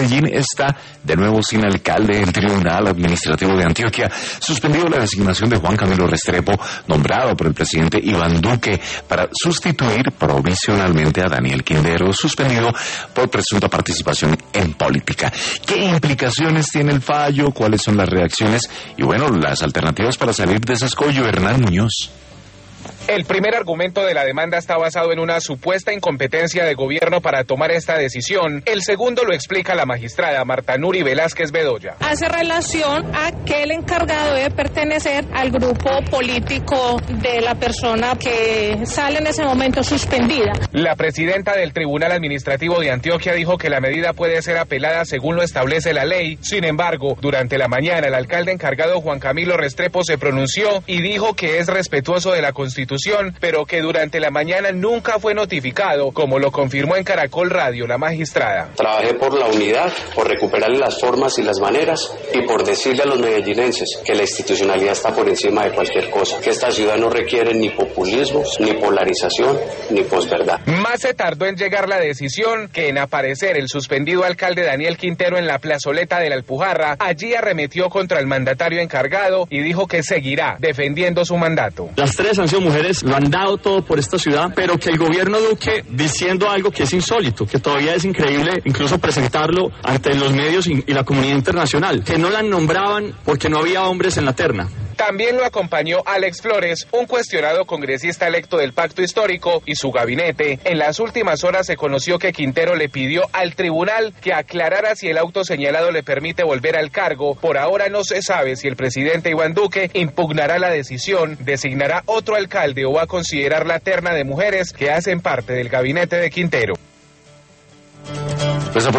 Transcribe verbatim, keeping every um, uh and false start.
Medellín está de nuevo sin alcalde. El Tribunal Administrativo de Antioquia suspendió la designación de Juan Camilo Restrepo, nombrado por el presidente Iván Duque para sustituir provisionalmente a Daniel Quintero, suspendido por presunta participación en política. ¿Qué implicaciones tiene el fallo? ¿Cuáles son las reacciones? Y bueno, las alternativas para salir de ese escollo. Hernán Muñoz. El primer argumento de la demanda está basado en una supuesta incompetencia de gobierno para tomar esta decisión. El segundo lo explica la magistrada Marta Nuri Velázquez Bedoya. Hace relación a que el encargado debe pertenecer al grupo político de la persona que sale en ese momento suspendida. La presidenta del Tribunal Administrativo de Antioquia dijo que la medida puede ser apelada según lo establece la ley. Sin embargo, durante la mañana el alcalde encargado Juan Camilo Restrepo se pronunció y dijo que es respetuoso de la Constitución, pero que durante la mañana nunca fue notificado, como lo confirmó en Caracol Radio la magistrada. Trabajé por la unidad, por recuperar las formas y las maneras y por decirle a los medellinenses que la institucionalidad está por encima de cualquier cosa, que esta ciudad no requiere ni populismos, ni polarización, ni posverdad. Más se tardó en llegar la decisión que en aparecer el suspendido alcalde Daniel Quintero en la plazoleta de la Alpujarra. Allí arremetió contra el mandatario encargado y dijo que seguirá defendiendo su mandato. Las tres han sido mujeres, lo han dado todo por esta ciudad, pero que el gobierno Duque, diciendo algo que es insólito, que todavía es increíble incluso presentarlo ante los medios y la comunidad internacional, que no la nombraban porque no había hombres en la terna. También lo acompañó Alex Flores, un cuestionado congresista electo del Pacto Histórico, y su gabinete. En las últimas horas se conoció que Quintero le pidió al tribunal que aclarara si el auto señalado le permite volver al cargo. Por ahora no se sabe si el presidente Iván Duque impugnará la decisión, designará otro alcalde o va a considerar la terna de mujeres que hacen parte del gabinete de Quintero.